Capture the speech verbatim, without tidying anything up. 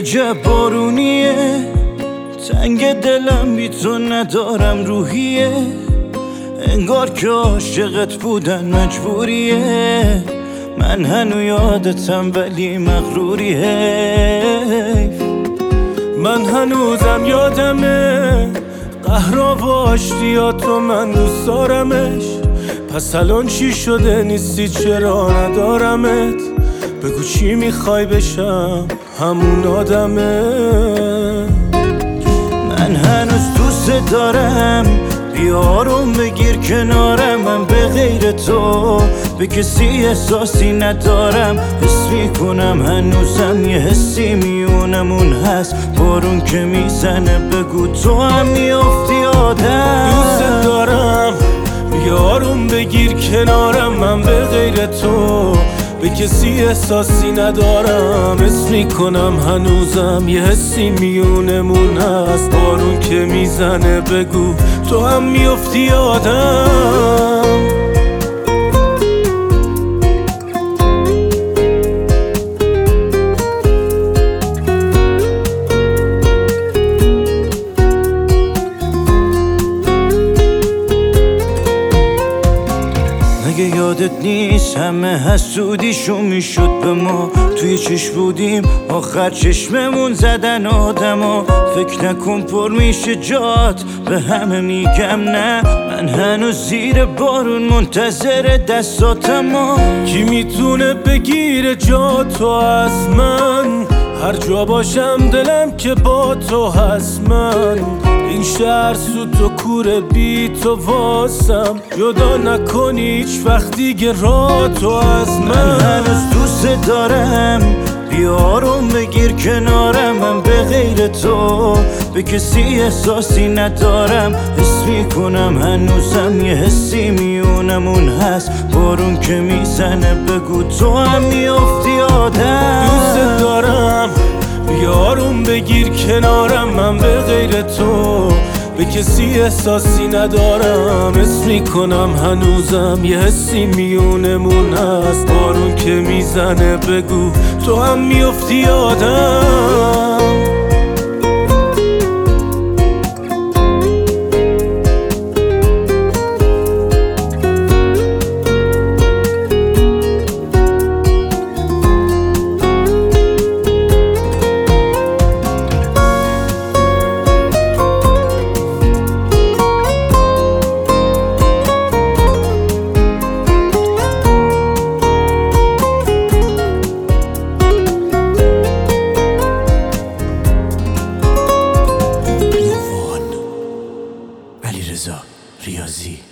عجب بارونیه، تنگ دلم بی تو ندارم روحیه، انگار که عاشقت بودن مجبوریه. من هنو یادتم ولی مغروریه. من هنوزم یادمه قهرا و آشتیات رو من دوست دارمش. پس الان چی شده نیستی چرا ندارمت؟ بگو چی میخوای بشم همون آدمه. من هنوز دوست دارم، بیارم بگیر کنارم. من به غیر تو به کسی احساسی ندارم. حس میکنم هنوزم یه حسی میونمون هست. بارون که میزنه بگو تو هم میافتی آدم. دوست دارم بیارم بگیر کنارم. من به غیر تو به کسی احساسی ندارم. حس میکنم هنوزم یه حسی میونمون هست. بارون که میزنه بگو تو هم میافتی آدم. مگه یادت نیست همه حسودیشون میشد به ما؟ توی چشم بودیم آخر چشممون زدن آدما. فکر نکن پر میشه جات به همه میگم نه. من هنوز زیر بارون منتظر دستاتم. کی میتونه بگیره جا تو از من؟ هر جا باشم دلم که با تو هست. من این شهر سوت و کوره بی تو واسم. جدا نکنی هیچ وقت دیگه را تو از من. من هنوز دوست دارم، بیارم بگیر کنارم. من به غیر تو به کسی احساسی ندارم. حس میکنم هنوزم یه حسی میونمون هست. بارون که میزنه بگو تو هم میافتی آدم. دوست دارم بیارم بگیر کنارم. من به غیر تو به کسی احساسی ندارم. حس میکنم هنوزم یه حسی میونمون هست. بارون که میزنه بگو تو هم میافتی آدم. علیرضا ریاضی.